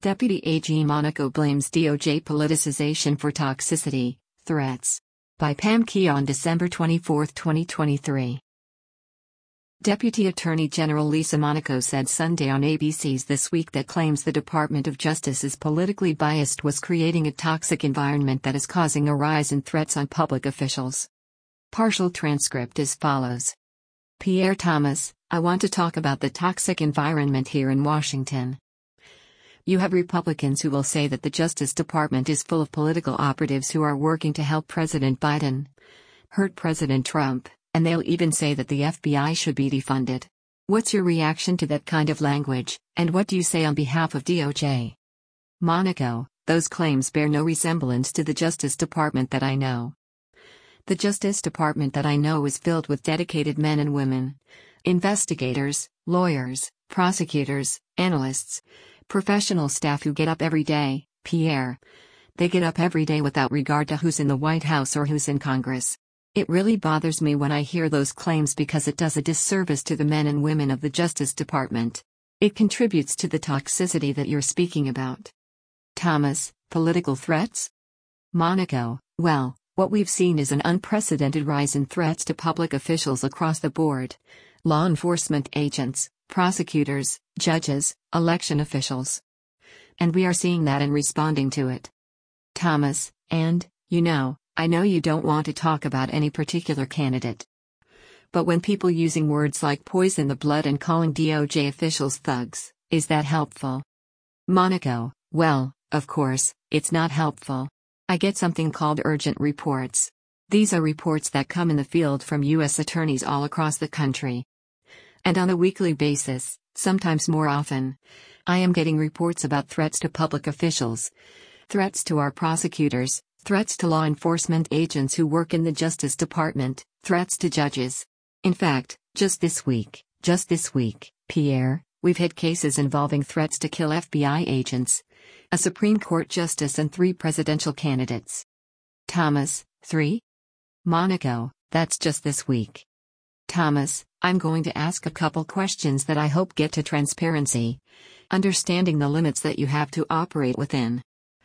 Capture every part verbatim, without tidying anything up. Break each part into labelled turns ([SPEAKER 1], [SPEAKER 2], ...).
[SPEAKER 1] Deputy A G Monaco blames D O J politicization for toxicity, threats. By Pam Keogh on December twenty-fourth, twenty twenty-three. Deputy Attorney General Lisa Monaco said Sunday on A B C's This Week that claims the Department of Justice is politically biased was creating a toxic environment that is causing a rise in threats on public officials. Partial transcript as follows. Pierre Thomas, I want to talk about the toxic environment here in Washington. You have Republicans who will say that the Justice Department is full of political operatives who are working to help President Biden hurt President Trump, and they'll even say that the F B I should be defunded. What's your reaction to that kind of language, and what do you say on behalf of D O J? Monaco, those claims bear no resemblance to the Justice Department that I know. The Justice Department that I know is filled with dedicated men and women, investigators, lawyers, prosecutors, analysts, professional staff who get up every day, Pierre. They get up every day without regard to who's in the White House or who's in Congress. It really bothers me when I hear those claims because it does a disservice to the men and women of the Justice Department. It contributes to the toxicity that you're speaking about. Thomas, political threats? Monaco, well, what we've seen is an unprecedented rise in threats to public officials across the board. Law enforcement agents, prosecutors, judges, election officials. And we are seeing that and responding to it. Thomas, and, you know, I know you don't want to talk about any particular candidate. But when people using words like poison the blood and calling D O J officials thugs, is that helpful? Monaco, well, of course, it's not helpful. I get something called urgent reports. These are reports that come in the field from U S attorneys all across the country. And on a weekly basis, sometimes more often, I am getting reports about threats to public officials, threats to our prosecutors, threats to law enforcement agents who work in the Justice Department, threats to judges. In fact, just this week, just this week, Pierre, we've had cases involving threats to kill F B I agents, a Supreme Court justice and three presidential candidates. Thomas, three? Monaco, that's just this week. Thomas, I'm going to ask a couple questions that I hope get to transparency, understanding the limits that you have to operate within.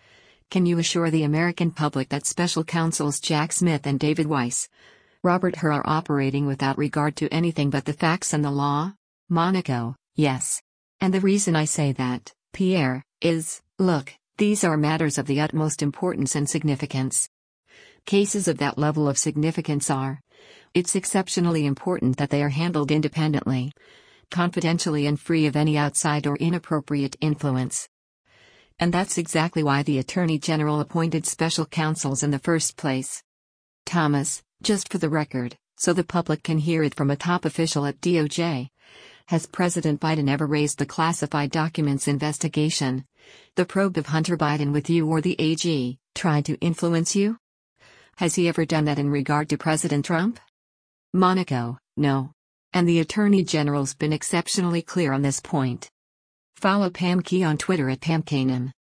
[SPEAKER 1] Can you assure the American public that Special Counsels Jack Smith and David Weiss, Robert Hur are operating without regard to anything but the facts and the law? Monaco, yes. And the reason I say that, Pierre, is, look, these are matters of the utmost importance and significance. Cases of that level of significance are, it's exceptionally important that they are handled independently, confidentially and free of any outside or inappropriate influence. And that's exactly why the Attorney General appointed special counsels in the first place. Thomas, just for the record, so the public can hear it from a top official at D O J, has President Biden ever raised the classified documents investigation, the probe of Hunter Biden with you or the A G, tried to influence you? Has he ever done that in regard to President Trump? Monaco, no. And the Attorney General's been exceptionally clear on this point. Follow Pam Keogh on Twitter at Pam Kanan.